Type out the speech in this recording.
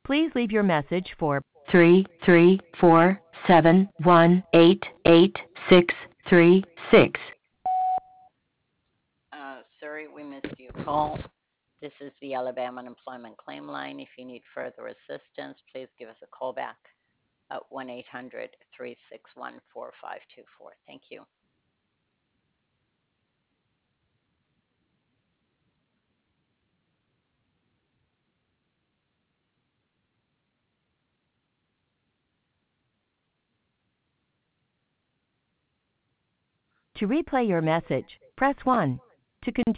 Please leave your message for 33471888636. Sorry, we missed your call. This is the Alabama Unemployment Claim Line. If you need further assistance, please give us a call back at 1-800-361-4524. Thank you. To replay your message, press 1. To continue